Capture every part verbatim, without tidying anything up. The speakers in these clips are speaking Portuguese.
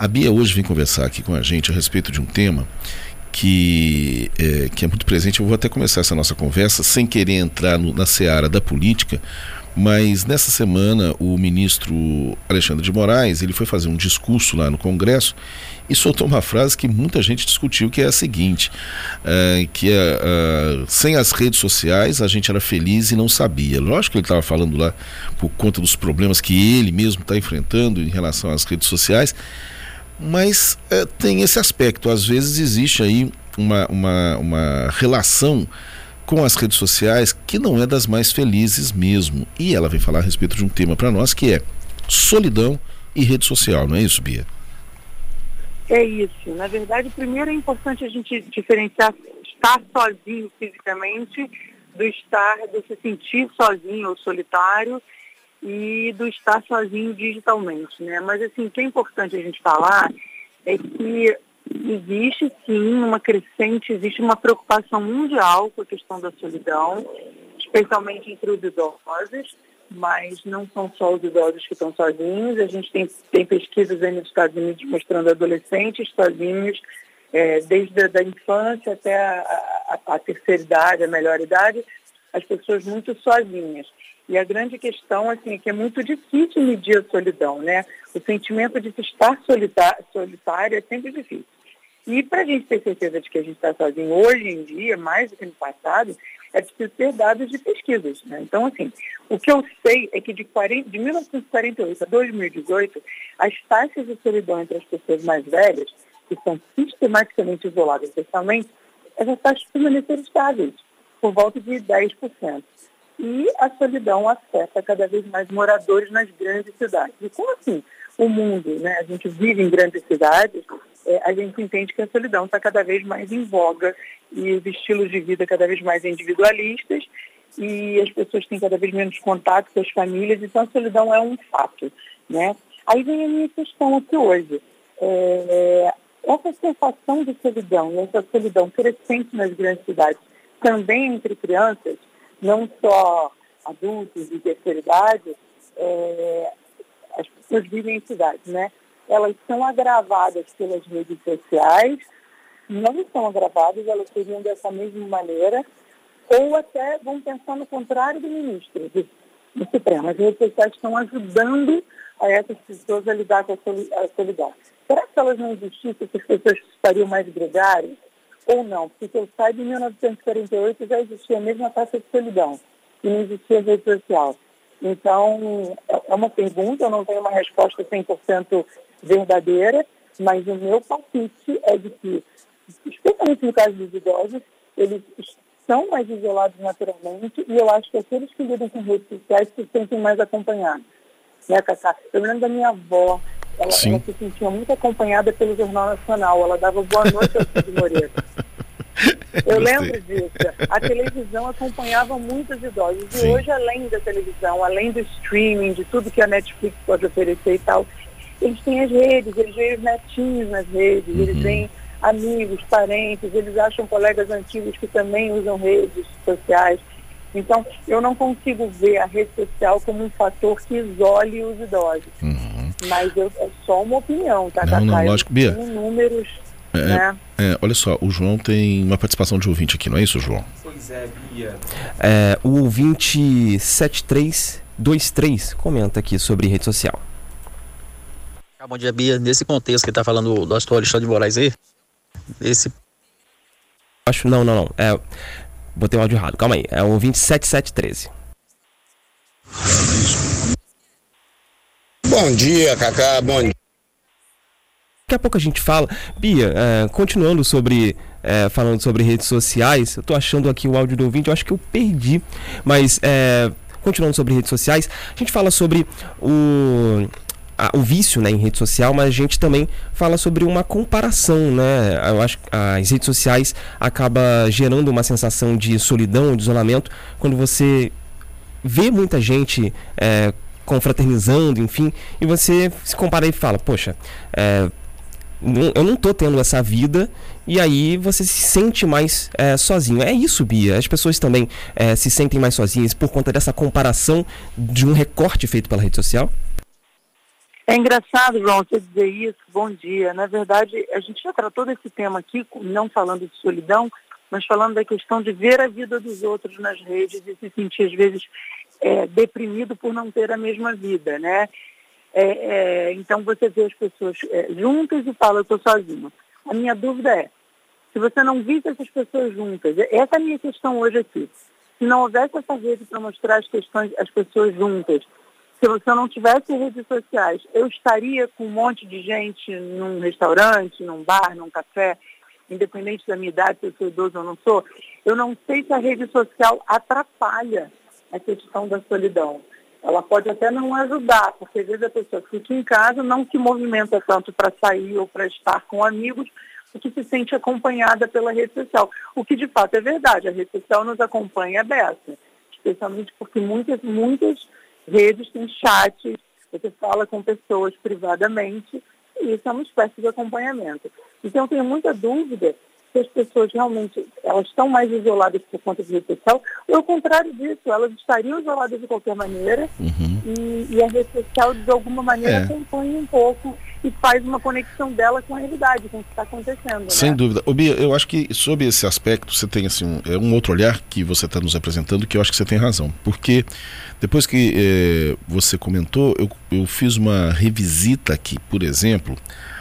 A Bia hoje vem conversar aqui com a gente a respeito de um tema que é, que é muito presente. Eu vou até começar essa nossa conversa sem querer entrar no, na seara da política, mas nessa semana o ministro Alexandre de Moraes, ele foi fazer um discurso lá no Congresso e soltou uma frase que muita gente discutiu, que é a seguinte, é, que é, é, sem as redes sociais a gente era feliz e não sabia. Lógico que ele estava falando lá por conta dos problemas que ele mesmo está enfrentando em relação às redes sociais, mas é, tem esse aspecto. Às vezes existe aí uma, uma, uma relação com as redes sociais que não é das mais felizes mesmo. E ela vem falar a respeito de um tema para nós que é solidão e rede social, não é isso, Bia? É isso. Na verdade, primeiro é importante a gente diferenciar estar sozinho fisicamente do estar, do se sentir sozinho ou solitário e do estar sozinho digitalmente, né? Mas assim, o que é importante a gente falar é que existe sim uma crescente, existe uma preocupação mundial com a questão da solidão, especialmente entre os idosos, mas não são só os idosos que estão sozinhos. A gente tem, tem pesquisas aí nos Estados Unidos mostrando adolescentes sozinhos, é, desde a da infância até a, a, a terceira idade, a melhor idade, as pessoas muito sozinhas. E a grande questão assim, é que é muito difícil medir a solidão, né? O sentimento de estar solitário, solitário é sempre difícil. E para a gente ter certeza de que a gente está sozinho hoje em dia, mais do que no passado, é preciso ter dados de pesquisas, né? Então, assim, o que eu sei é que de, quarenta, de mil novecentos e quarenta e oito a dois mil e dezoito, as taxas de solidão entre as pessoas mais velhas, que são sistematicamente isoladas socialmente, essas taxas permaneceram estáveis, por volta de dez por cento. E a solidão afeta cada vez mais moradores nas grandes cidades. E como assim? O mundo, né? A gente vive em grandes cidades, é, a gente entende que a solidão está cada vez mais em voga e os estilos de vida cada vez mais individualistas e as pessoas têm cada vez menos contato com as famílias, então a solidão é um fato, né? Aí vem a minha questão aqui hoje. É, essa sensação de solidão e essa solidão crescente nas grandes cidades, também entre crianças, não só adultos de terceira idade, é, as pessoas vivem em cidades, né? Elas são agravadas pelas redes sociais, não são agravadas, elas seriam dessa mesma maneira, ou até vão pensar no contrário do ministro, do, do Supremo. As redes sociais estão ajudando a essas pessoas a lidar com a solidão. Será que se elas não existissem, as pessoas estariam mais gregárias? Ou não? Porque eu saiba, em mil novecentos e quarenta e oito já existia a mesma taxa de solidão e não existia rede social. Então, é uma pergunta, eu não tenho uma resposta cem por cento verdadeira, mas o meu palpite é de que, especialmente no caso dos idosos, eles são mais isolados naturalmente e eu acho que aqueles que lidam com redes sociais se sentem mais acompanhados. Né, Cacá? Eu lembro da minha avó, ela, ela se sentia muito acompanhada pelo Jornal Nacional, ela dava boa noite ao Cid Moreira. Eu lembro disso. A televisão acompanhava muitos idosos. E Sim. hoje, além da televisão, além do streaming, de tudo que a Netflix pode oferecer e tal, eles têm as redes, eles veem os netinhos nas redes, uhum. eles veem amigos, parentes, eles acham colegas antigos que também usam redes sociais. Então, eu não consigo ver a rede social como um fator que isole os idosos. Uhum. Mas eu, é só uma opinião, tá, Cacá? Não, não, lógico, Bia. Eu tenho números... É, né? é, olha só, o João tem uma participação de ouvinte aqui, não é isso, João? Pois é, Bia. É, o ouvinte sete três dois três comenta aqui sobre rede social. Ah, bom dia, Bia. Nesse contexto que está falando do pastor Alexandre de Moraes aí, esse... Acho, não, não, não. É, botei o áudio errado, calma aí. É o ouvinte sete sete um três. Bom dia, Cacá, bom dia. Daqui a pouco a gente fala. Bia, é, continuando sobre, é, falando sobre redes sociais, eu tô achando aqui o áudio do ouvinte, eu acho que eu perdi, mas é, continuando sobre redes sociais, a gente fala sobre o, a, o vício, né, em rede social, mas a gente também fala sobre uma comparação, né? Eu acho que as redes sociais acabam gerando uma sensação de solidão, de isolamento, quando você vê muita gente é, confraternizando, enfim, e você se compara e fala, poxa, é, eu não tô tendo essa vida, e aí você se sente mais é, sozinho. É isso, Bia. As pessoas também é, se sentem mais sozinhas por conta dessa comparação de um recorte feito pela rede social? É engraçado, João, você dizer isso. Bom dia. Na verdade, a gente já tratou desse tema aqui, não falando de solidão, mas falando da questão de ver a vida dos outros nas redes e se sentir, às vezes, é, deprimido por não ter a mesma vida, né? É, é, então, você vê as pessoas é, juntas e fala, eu estou sozinha. A minha dúvida é, se você não visse essas pessoas juntas, essa é a minha questão hoje aqui, se não houvesse essa rede para mostrar as questões, as pessoas juntas, se você não tivesse redes sociais, eu estaria com um monte de gente num restaurante, num bar, num café, independente da minha idade, se eu sou idoso ou não sou. Eu não sei se a rede social atrapalha a questão da solidão. Ela pode até não ajudar, porque às vezes a pessoa fica em casa, não se movimenta tanto para sair ou para estar com amigos, porque se sente acompanhada pela rede social. O que de fato é verdade, a rede social nos acompanha dessa, especialmente porque muitas, muitas redes têm chats, você fala com pessoas privadamente, e isso é uma espécie de acompanhamento. Então eu tenho muita dúvida se as pessoas realmente elas estão mais isoladas por conta de rede social, ou ao contrário disso, elas estariam isoladas de qualquer maneira, uhum. e, e a rede social de alguma maneira É. acompanha um pouco e faz uma conexão dela com a realidade, com o que está acontecendo. Sem né? dúvida. Ô, Bia, eu acho que sobre esse aspecto você tem assim, um, é um outro olhar que você está nos apresentando, que eu acho que você tem razão. Porque depois que eh, você comentou, eu, eu fiz uma revisita aqui, por exemplo,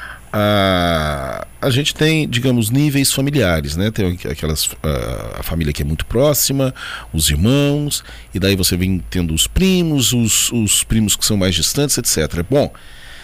a, a gente tem, digamos, níveis familiares, né? Tem aquelas, a, a família que é muito próxima, os irmãos, e daí você vem tendo os primos, os, os primos que são mais distantes, etcétera. Bom,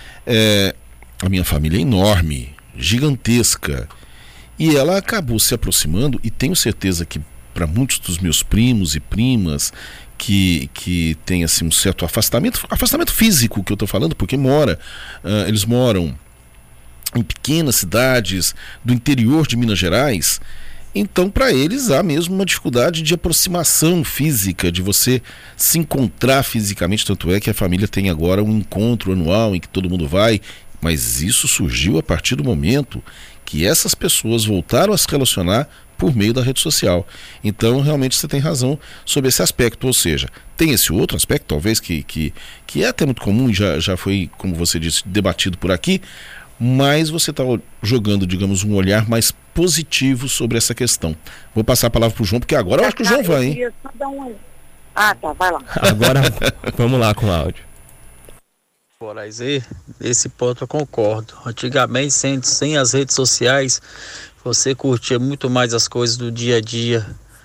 é, a minha família é enorme, gigantesca, e ela acabou se aproximando, e tenho certeza que para muitos dos meus primos e primas que, que tem assim, um certo afastamento, afastamento físico que eu estou falando, porque mora, uh, eles moram em pequenas cidades do interior de Minas Gerais, então para eles há mesmo uma dificuldade de aproximação física, de você se encontrar fisicamente, tanto é que a família tem agora um encontro anual em que todo mundo vai, mas isso surgiu a partir do momento que essas pessoas voltaram a se relacionar por meio da rede social. Então realmente você tem razão sobre esse aspecto, ou seja, tem esse outro aspecto talvez que, que, que é até muito comum, já, já foi, como você disse, debatido por aqui, mas você está jogando, digamos, um olhar mais positivo sobre essa questão. Vou passar a palavra para o João, porque agora eu acho que o João vai, hein? Eu só dar um... Ah, tá, vai lá. Agora, vamos lá com o áudio. Moraes, esse ponto eu concordo. Antigamente, sem, sem as redes sociais, você curtia muito mais as coisas do dia a dia,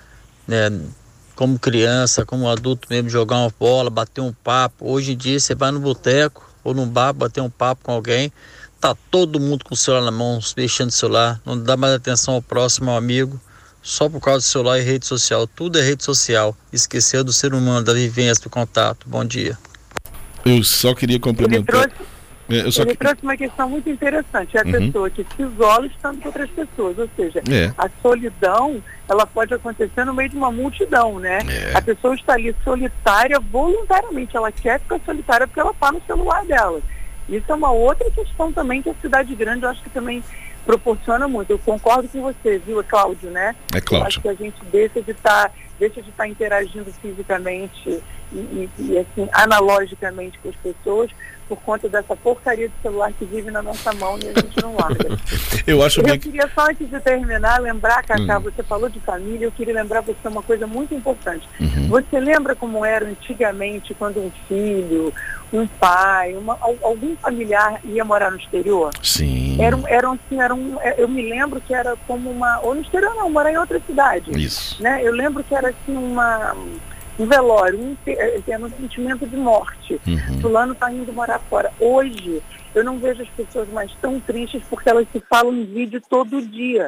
né? Como criança, como adulto mesmo, jogar uma bola, bater um papo. Hoje em dia, você vai no boteco ou num bar, bater um papo com alguém, tá todo mundo com o celular na mão, mexendo no celular, não dá mais atenção ao próximo, ao amigo, só por causa do celular e rede social. Tudo é rede social. Esqueceu do ser humano, da vivência, do contato. Bom dia. Eu só queria complementar. Ele trouxe, eu só... ele trouxe uma questão muito interessante. É a Uhum. pessoa que se isola estando com outras pessoas. Ou seja, É. a solidão, ela pode acontecer no meio de uma multidão, né? É. A pessoa está ali solitária voluntariamente. Ela quer ficar solitária porque ela está no celular dela. Isso é uma outra questão também que a cidade grande, eu acho que também proporciona muito. Eu concordo com você, viu, Cláudio, né? É, Cláudio. Eu acho que a gente deixa de estar, deixa de estar interagindo fisicamente e, e, e assim, analogicamente com as pessoas por conta dessa porcaria de celular que vive na nossa mão e a gente não larga. Eu acho Eu bem... queria só, antes de terminar, lembrar, Cacá, Hum. você falou de família, eu queria lembrar você uma coisa muito importante. Uhum. Você lembra como era antigamente quando um filho, um pai, uma, algum familiar ia morar no exterior? Sim. Era, um- era, um, assim, era um, eu me lembro que era como uma... Ou no exterior não, morar em outra cidade. Isso. Né? Eu lembro que era assim uma... um velório, um, um sentimento de morte. Uhum. Fulano está indo morar fora. Hoje, eu não vejo as pessoas mais tão tristes porque elas se falam em vídeo todo dia.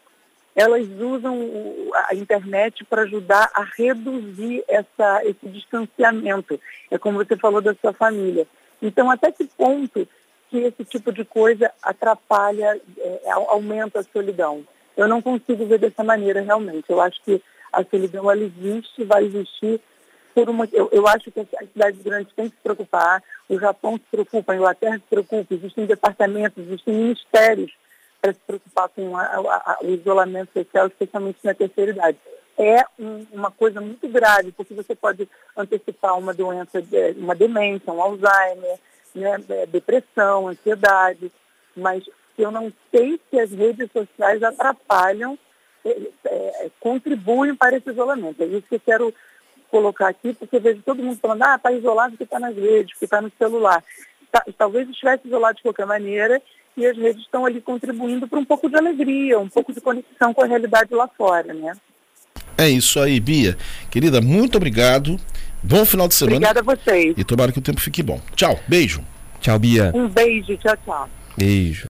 Elas usam o, a internet para ajudar a reduzir essa, esse distanciamento. É como você falou da sua família. Então, até que ponto que esse tipo de coisa atrapalha, é, aumenta a solidão? Eu não consigo ver dessa maneira realmente. Eu acho que a solidão, ela existe, vai existir por uma... Eu, eu acho que as cidades grandes têm que se preocupar, o Japão se preocupa, a Inglaterra se preocupa, existem departamentos, existem ministérios para se preocupar com a, a, a, o isolamento social, especialmente na terceira idade. É um, uma coisa muito grave, porque você pode antecipar uma doença, uma demência, um Alzheimer, né, depressão, ansiedade, mas eu não sei se as redes sociais atrapalham, é, é, contribuem para esse isolamento. É isso que eu quero colocar aqui, porque eu vejo todo mundo falando, ah, está isolado porque está nas redes, porque está no celular. Tá, talvez estivesse isolado de qualquer maneira, e as redes estão ali contribuindo para um pouco de alegria, um pouco de conexão com a realidade lá fora, né? É isso aí, Bia. Querida, muito obrigado. Bom final de semana. Obrigada a vocês. E tomara que o tempo fique bom. Tchau, beijo. Tchau, Bia. Um beijo, tchau, tchau. Beijo.